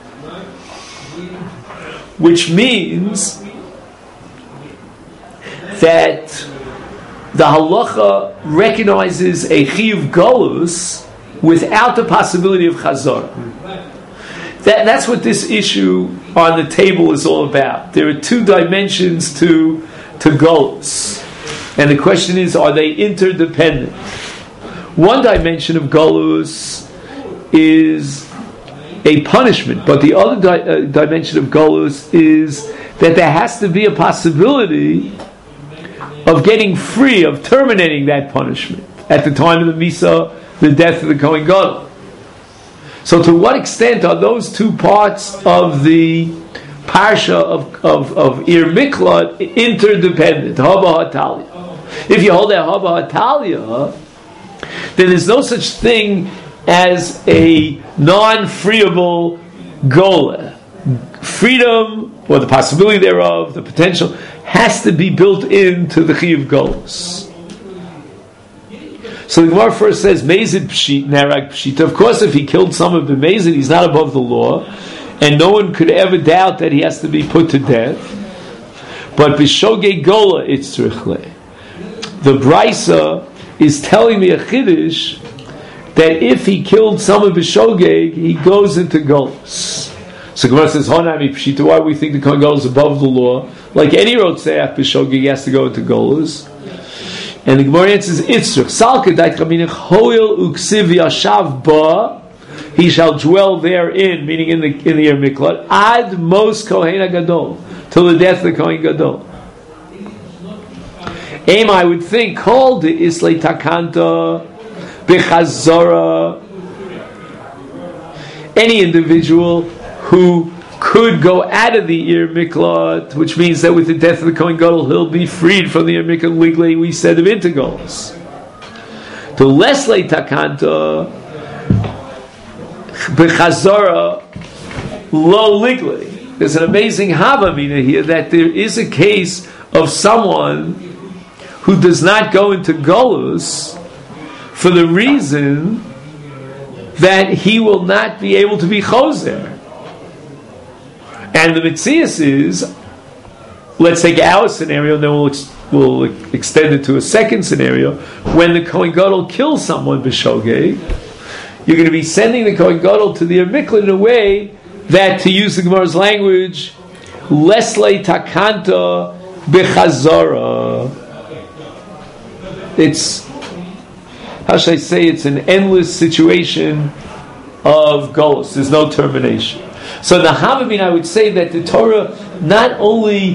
S2: Which means that the halacha recognizes a chiyuv golus without the possibility of chazor. That's what this issue on the table is all about. There are two dimensions to golus. And the question is, are they interdependent? One dimension of golus is a punishment, but the other dimension of golus is that there has to be a possibility of getting free, of terminating that punishment at the time of the Misa, the death of the Kohen Gadol. So to what extent are those two parts of the Parsha of Ir Miklat interdependent? Haba Hatalia. If you hold that Haba Hatalia, then there's no such thing as a non-freeable gola. Freedom, or the possibility thereof, the potential, has to be built into the Chiyuv Golos. So the Gemara first says, Mezid Pshit, Narag Pshita. Of course, if he killed someone by Mezid, he's not above the law, and no one could ever doubt that he has to be put to death. But B'shogei Gola, it's Tzrichle. The Brisa is telling me a Chiddush that if he killed someone B'shogeg, he goes into Golos. So Gemara says, Honami Pshita, why do we think the Kohen Gadol is above the law? Like any Rotzeach B'shogeg, he has to go into Golos. And the Gemara answers, Itzrich, Salka Dait Chaminich, Hoil Uksiv Yashav Ba, he shall dwell therein, meaning in the Yer Miklat, Ad Mos Kohen Gadol, till the death of the Kohen Gadol. Aim, I would think, called the Islay Takanta, Bechazora, any individual who could go out of the Yer Miklat, which means that with the death of the Kohen Gadol, he'll be freed from the Yer Miklat legally, we said of intergoals. To Lesley Takanta, Bechazora, lo legally. There's an amazing Havamina here that there is a case of someone who does not go into Golus for the reason that he will not be able to be Choser. And the Metzias is, let's take our scenario, and then we'll extend it to a second scenario. When the Kohen Gadol kills someone b'shogeg, you're going to be sending the Kohen Gadol to the Yer Miklat in a way that, to use the Gemara's language, Lesley Takanta b'chazara. It's, how should I say, it's an endless situation of goals. There's no termination. So the Havamim, I would say that the Torah not only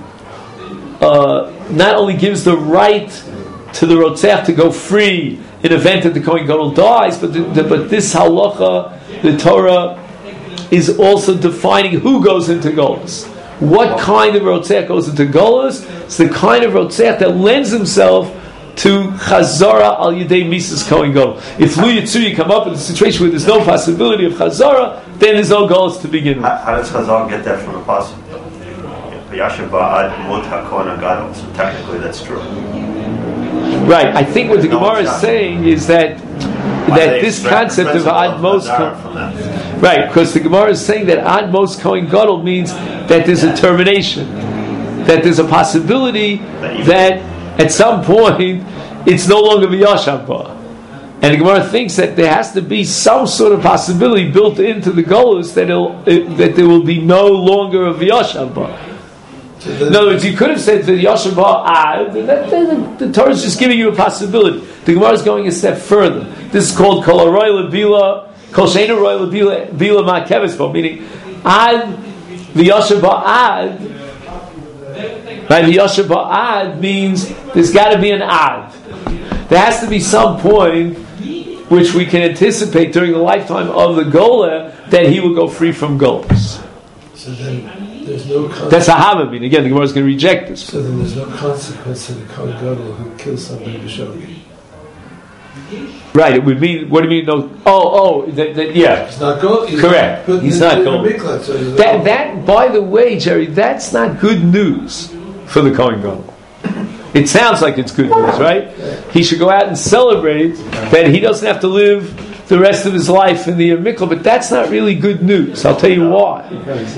S2: gives the right to the Rotzach to go free in event that the Kohen Gadol dies, but this halacha, the Torah, is also defining who goes into Golus. What kind of Rotzach goes into Golus? It's the kind of Rotzach that lends himself to Chazara al Yidei Mises Kohen Gadol. If Lu Yitzur, you come up in a situation where there's no possibility of Chazara, then there's no Golus to begin with.
S5: How does Chazal get that from the Pasuk? Yashav ba'ad mot ha'kohen gadol. So technically that's true.
S2: Right. I think what the Gemara is saying is that this concept of Ad Mos Kohen, right, because the Gemara is saying that Ad Mos Kohen Gadol means that there's a termination, that there's a possibility that at some point it's no longer V'yashav ba. And the Gemara thinks that there has to be some sort of possibility built into the Golus that there will be no longer a V'yashav ba. In other words, you could have said the Yashav Ba'ad, the Torah is just giving you a possibility. The Gemara is going a step further. This is called Kol Aroy Lebila, Kol Sheina Aroy Lebila Ma'keves Bo, meaning Ad, the Yashav Ba'ad, right? The Yashav Ba'ad means there's got to be an Ad. There has to be some point which we can anticipate during the lifetime of the Gola that he will go free from Golas.
S3: So then there's no
S2: that's a Havamim. Again, the Gemara is going to reject this.
S3: So then there's no consequence to the Kohen Gadol who kills somebody b'shogeg.
S2: Right. It would mean. What do you mean? No. Yeah.
S3: He's not going.
S2: Correct. He's not going.
S3: So
S2: that. By the way, Jerry, that's not good news for the Kohen Gadol. It sounds like it's good news, right? He should go out and celebrate that he doesn't have to live the rest of his life in the Mikla, but that's not really good news. I'll tell you why.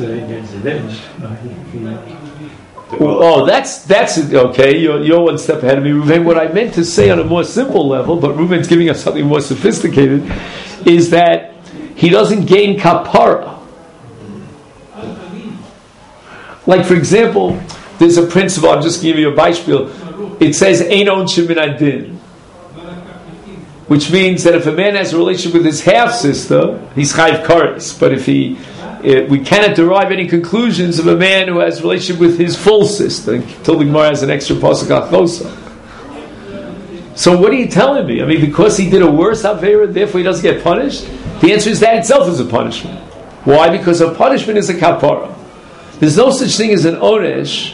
S2: Oh, that's okay. You're one step ahead of me, Reuven. What I meant to say on a more simple level, but Reuven's giving us something more sophisticated, is that he doesn't gain kapara. Like, for example, there's a principle. I'm just giving you a beispiel. It says "Ein onshim min adin," which means that if a man has a relationship with his half sister, he's chayv kares. But if we cannot derive any conclusions of a man who has a relationship with his full sister, until the Gemara has an extra pasuk achosa. So what are you telling me? I mean, because he did a worse avera, therefore he doesn't get punished? The answer is that itself is a punishment. Why? Because a punishment is a kapara. There's no such thing as an onesh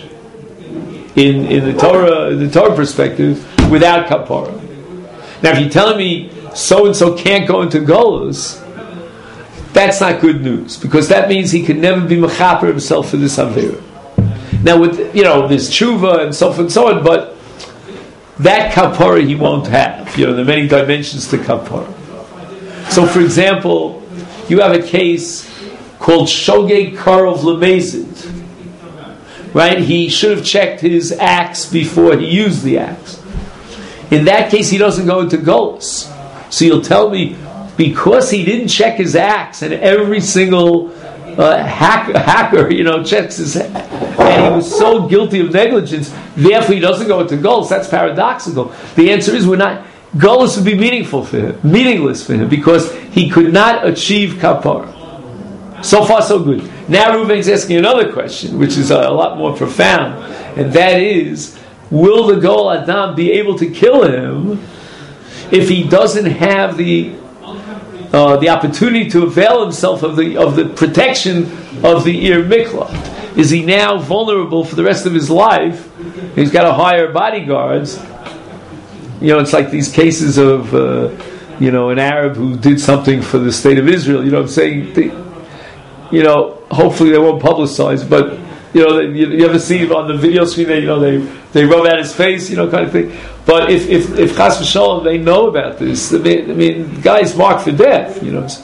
S2: in the Torah perspective without kapara. Now, if you're telling me so and so can't go into Golus, that's not good news, because that means he could never be mechaper himself for this avera. Now, with there's tshuva and so forth and so on, but that kapara he won't have. There are many dimensions to kapara. So, for example, you have a case called Shogeg Karov Lemezid. Right? He should have checked his axe before he used the axe. In that case, he doesn't go into Golus. So you'll tell me, because he didn't check his axe, and every single hacker, checks his axe, and he was so guilty of negligence, therefore he doesn't go into Golus. That's paradoxical. The answer is Golus would be meaningless for him, because he could not achieve kapara. So far, so good. Now Reuven's asking another question, which is a lot more profound, and that is, will the Gol Adam be able to kill him if he doesn't have the opportunity to avail himself of the protection of the Ir Mikla? Is he now vulnerable for the rest of his life? He's got to hire bodyguards. It's like these cases of an Arab who did something for the state of Israel. I'm saying, hopefully they won't publicize, but you ever see on the video screen they rub out his face, kind of thing. But if Chas v'Shalom they know about this, the guy's marked for death.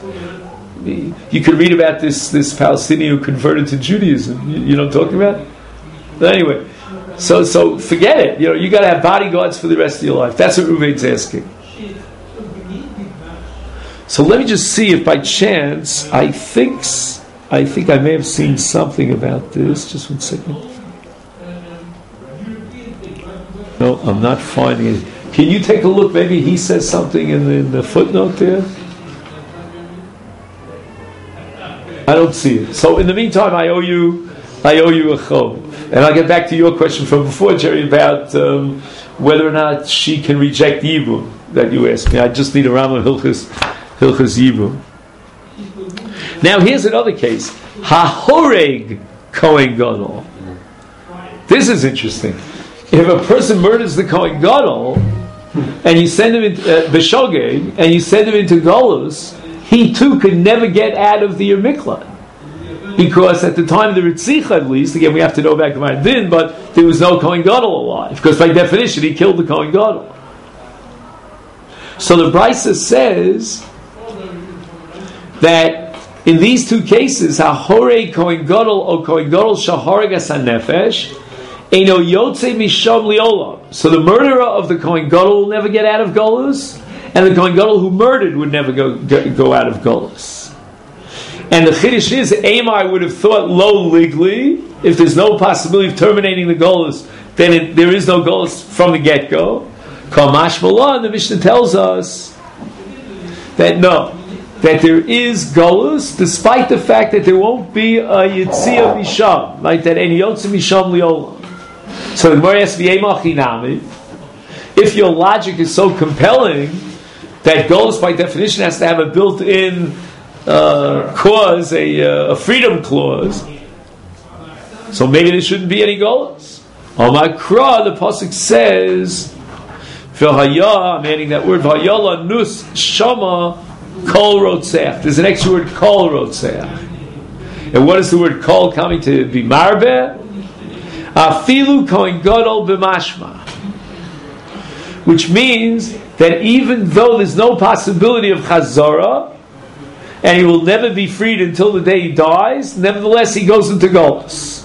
S2: You could read about this Palestinian who converted to Judaism. You know what I'm talking about? But anyway, so forget it. You got to have bodyguards for the rest of your life. That's what Reuven's asking. So let me just see if by chance I think I may have seen something about this. Just 1 second. No, I'm not finding it. Can you take a look? Maybe he says something in the footnote there. I don't see it. So in the meantime, I owe you a chov. And I'll get back to your question from before, Jerry, about whether or not she can reject Yibum that you asked me. I just need a Rambam Hilchos Yibum. Now here's another case. Ha-horeg Kohen Gadol. This is interesting. If a person murders the Kohen Gadol, and you send him into B'shogeg, and you send him into Golus, he too could never get out of the Yer Miklat. Because at the time of the Ritzicha, at least, again we have to know back to my din, but there was no Kohen Gadol alive. Because by definition he killed the Kohen Gadol. So the Brisa says that in these two cases, Ha-horeg Kohen Gadol or Kohen Gadol Shahoreg as HaNefesh, Eino Yotze Misham Liolam. So the murderer of the Kohen Gadol will never get out of Golus, and the Kohen Gadol who murdered would never go out of Golus. And the Chiddush is, I would have thought lo ligli, if there's no possibility of terminating the Golus, then there is no Golus from the get-go. Kamash Malan, the Mishnah tells us that no, that there is Golus, despite the fact that there won't be a Yitzia Misham, like that any Yotze Misham Liolam. So the Gemara asks, if your logic is so compelling that Golus by definition has to have a built-in cause, a freedom clause, so maybe there shouldn't be any Golus. Omakra, the pasuk says, V'haya, I'm adding that word, V'hayala nus shama kol rotzeach. There's an extra word, kol rotzeach. And what is the word kol coming to be marbe? Afilu kohen gadol b'mashma, which means that even though there's no possibility of chazara, and he will never be freed until the day he dies, nevertheless he goes into Golus.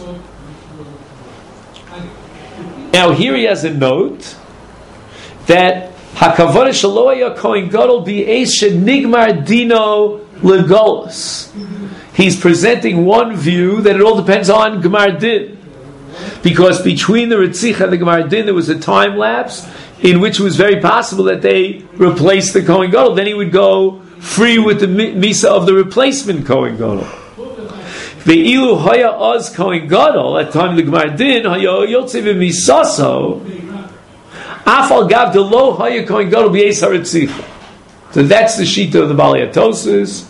S2: Now here he has a note that hakavod shelo haya kohen gadol b'eis shenigmar dino legolus. He's presenting one view that it all depends on Gemar Din. Because between the Ritzich and the Gemar Din there was a time lapse in which it was very possible that they replaced the Kohen Gadol. Then he would go free with the Misa of the replacement Kohen Gadol. Ve'ilu haya oz Kohen Gadol, at the time of the Gemar Din, haya yotze v'misaso, afal gav de lo haya Kohen Gadol b'yeis ha'Ritzich. So that's the Shita of the Balei HaTosfos.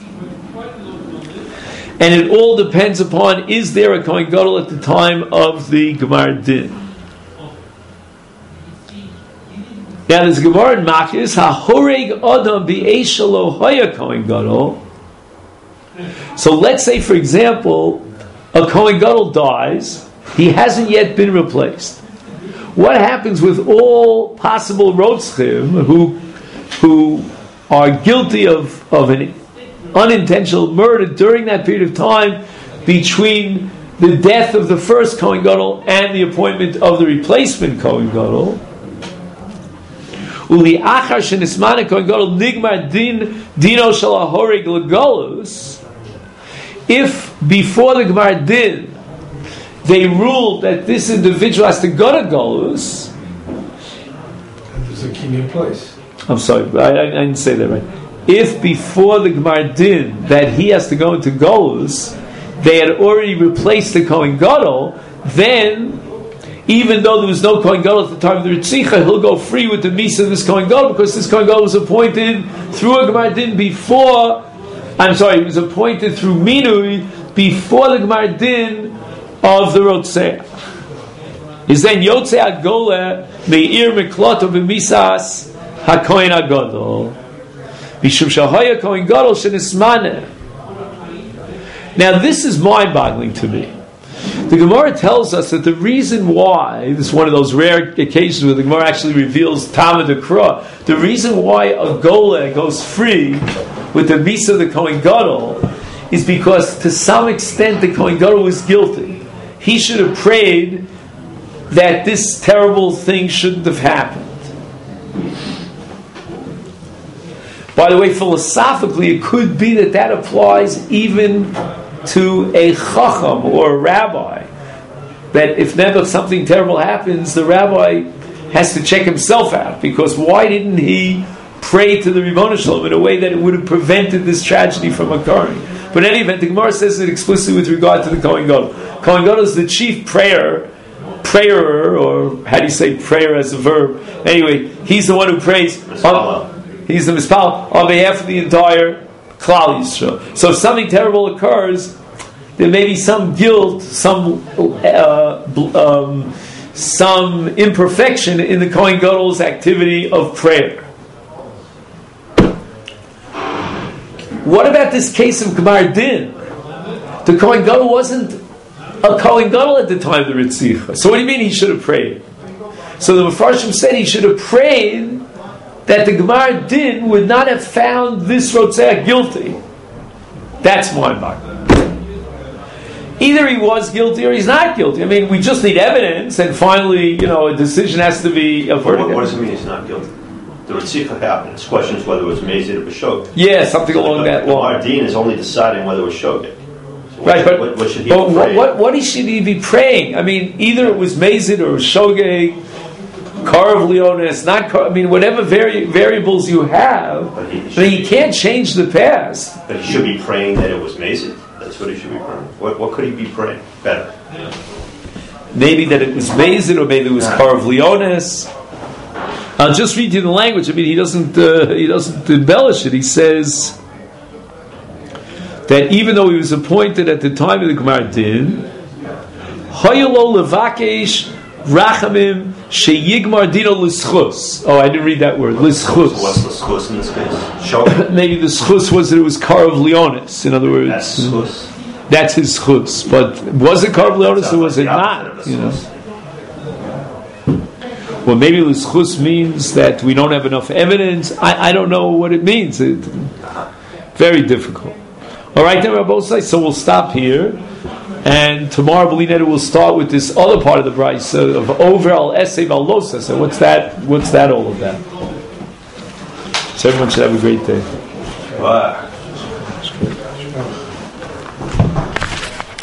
S2: And it all depends upon, is there a Kohen Gadol at the time of the Gemar Din? Now there's Gemara in Makis, Ha-horeg adam b'eis shelo haya Kohen Gadol. So let's say, for example, a Kohen Gadol dies, he hasn't yet been replaced. What happens with all possible Rotzchim who are guilty of an unintentional murder during that period of time between the death of the first Kohen Gadol and the appointment of the replacement Kohen Gadol? Uli achar shenismana Kohen Gadol nigmar dino shel ha-horeg legolus. If before the Gemar Din they ruled that this individual has to go to Golus,
S3: there's a kinyan place.
S2: I'm sorry, I didn't say that right. If before the Gemar Din that he has to go into Golus, they had already replaced the Kohen Gadol, then even though there was no Kohen Gadol at the time of the Ritzicha, he'll go free with the Misa of this Kohen Gadol because this Kohen Gadol was appointed through a Gemar Din before. He was appointed through Minui before the Gemar Din of the Rotzeach. Is then Yotzei Agole Meir Mikloto B'misas HaKohen HaGadol Mishum Shahaya Kohen Gadol Shenismaneh. Now this is mind-boggling to me. The Gemara tells us that the reason why, this is one of those rare occasions where the Gemara actually reveals Talmud Akra, the reason why a Gola goes free with the Misa of the Kohen Gadol is because to some extent the Kohen Gadol was guilty. He should have prayed that this terrible thing shouldn't have happened. By the way, philosophically, it could be that applies even to a chacham or a rabbi. That if never something terrible happens, the rabbi has to check himself out, because why didn't he pray to the Ribono Shalom in a way that it would have prevented this tragedy from occurring? But in any event, the Gemara says it explicitly with regard to the Kohen Gadol. Kohen Gadol is the chief prayer, or how do you say prayer as a verb? Anyway, he's the one who prays. He's the Mispal on behalf of the entire Klal Yisrael. So if something terrible occurs, there may be some guilt, some imperfection in the Kohen Gadol's activity of prayer. What about this case of Gemar Din? The Kohen Gadol wasn't a Kohen Gadol at the time of the Ritzicha. So what do you mean he should have prayed? So the Mefarshim said he should have prayed that the Gemar Din would not have found this Rotzeh guilty. That's my mind. Either he was guilty or he's not guilty. I mean, we just need evidence, and finally, a decision has to be averted.
S5: What does it mean he's not guilty? The Ritzicha happened. His question is whether it was Mazid or B'Shogeg.
S2: Yeah, something along that line.
S5: Gemar Din is only deciding whether it was Shogeg. So
S2: right,
S5: what should he be praying?
S2: What should he be praying? I mean, either it was Mazid or Shogeg, Karav Leonis, not Karav, I mean, whatever variables you have, he can't change the past.
S5: But he should be praying that it was Mazid. That's what he should be praying. What could he be praying better?
S2: Maybe that it was Mazid, or maybe it was Karav Leonis. I'll just read you the language. I mean, he doesn't embellish it. He says that even though he was appointed at the time of the Gemar Din, Hayalo levakesh rachamim sheyigmar dino l'schus. Oh, I didn't read that word. L'schus.
S5: So what's l'schus in this case?
S2: Maybe the schus was that it was Karav Leonis. In other words,
S5: that's schus.
S2: That's his schus. But was it Karav Leonis or was it not? Well, maybe l'schus means that we don't have enough evidence. I don't know what it means. Very difficult. All right, then, Rabbi Osai, so we'll stop here. And tomorrow, B'li will start with this other part of the Bryce of over al esev al losa. So what's that all about? So everyone should have a great day.
S5: Wow.